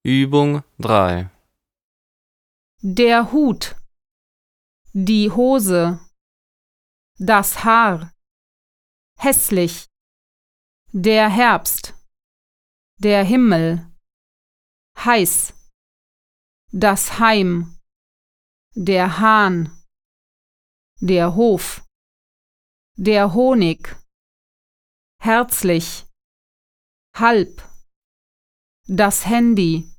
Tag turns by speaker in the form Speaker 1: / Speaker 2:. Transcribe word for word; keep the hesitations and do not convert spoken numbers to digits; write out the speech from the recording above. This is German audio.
Speaker 1: Übung drei.
Speaker 2: Der Hut, die Hose, das Haar, hässlich, der Herbst, der Himmel, heiß, das Heim, der Hahn, der Hof, der Honig, herzlich, halb, das Handy.